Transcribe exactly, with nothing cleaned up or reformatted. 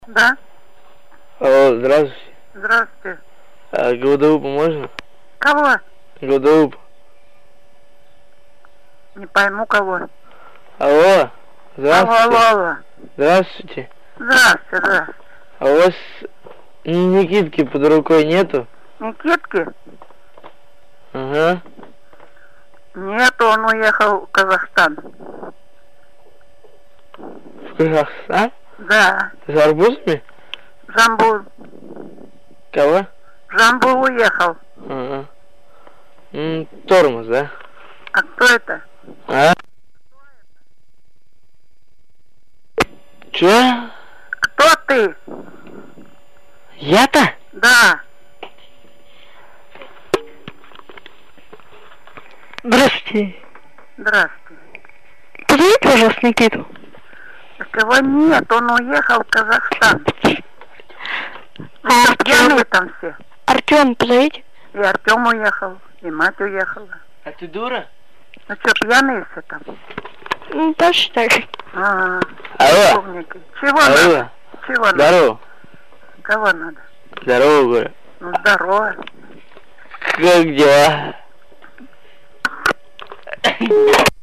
Да? Алло, здравствуйте. Здравствуйте. А, Гваделупа можно? Кого? Гваделуп. Не пойму кого. Алло, здравствуйте. Алло, алло. Здравствуйте. Здравствуйте, здравствуйте. А у вас Никитки под рукой нету? Никитки? Ага. Нет, он уехал в Казахстан. В Казахстан? Да. За арбузами? В Жамбул. Кого? В Жамбул уехал. Ага. М, тормоз, да? А кто это? А? Чё? Кто ты? Я-то? Да. Здравствуйте. Здравствуйте. Позовите, пожалуйста, Никиту. Такого нет, он уехал в Казахстан. А Пьяные там все. Артем, позовите. И Артем уехал, и мать уехала. А ты дура? Ну что, пьяные все там? Ну, точно так же. А, Алло. полники. Чего Алло. надо? Чего надо? Здорово. Кого надо? Здорово, говорю. Ну, здорово. Как дела?